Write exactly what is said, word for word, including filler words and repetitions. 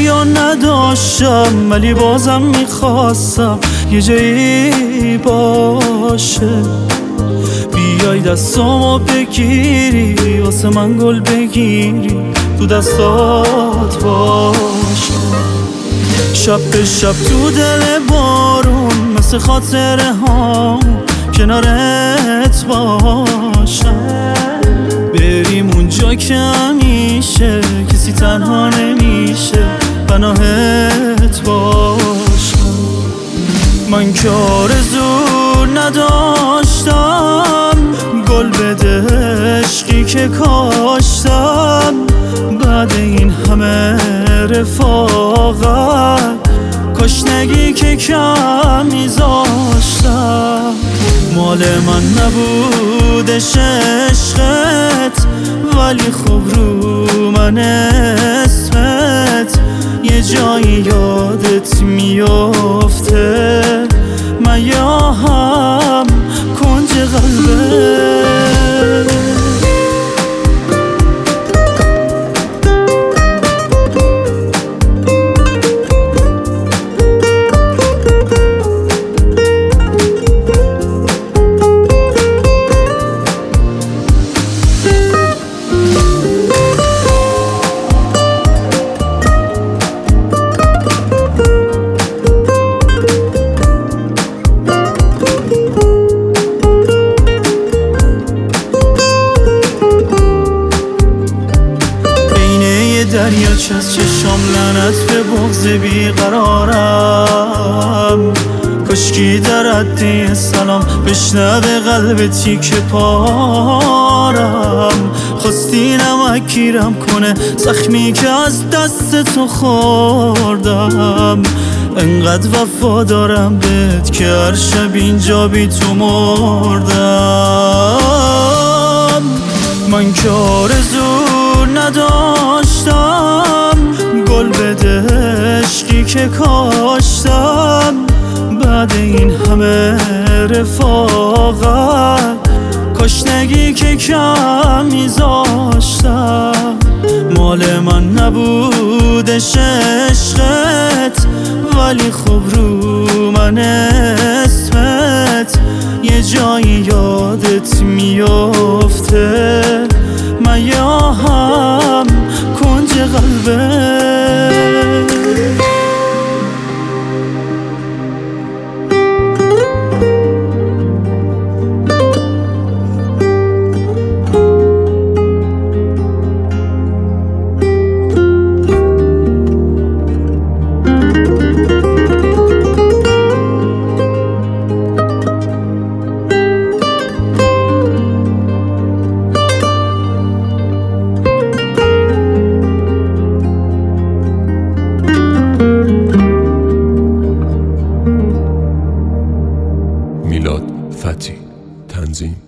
یا نداشتم، ولی بازم میخواستم یه جایی باشه. بیای دستامو بگیری، واسه من گل بگیری، تو دستات باشه. شب به شب تو دل بارون، مثل خاطره ها کنارت باشم. بریم اونجا که همیشه کسی تنها نمیشه، پناهت باشم. من که آرزو نداشتم، گل بده عشقی که کاشتم. بعد این همه رفاقت، کاش نگی که کم میذاشتم. مال من نبودش عشقت، ولی خوب رو من اسمت یه جایی یادت میافته. من یا هم کنج قلبت. دریاچه از چشام لعنت به بغض بیقرارم. کاشکی در عده سلام بشنوه قلب تیک پارم. خواستی نمک گیرم کنه زخمی که از دست تو خوردم. انقدر وفادارم بهت که هر شب اینجا بی تو مردم. من که آرزو نداشتم، گل بده عشقی که کاشتم. بعد این همه رفاقت، کاش نگی که کم میذاشتم. مال من نبودش عشقت، ولی خوب رو من اسمت یه جایی یادت میافته. من یا هم کنج قلبت. میلاد فتی، تنظیم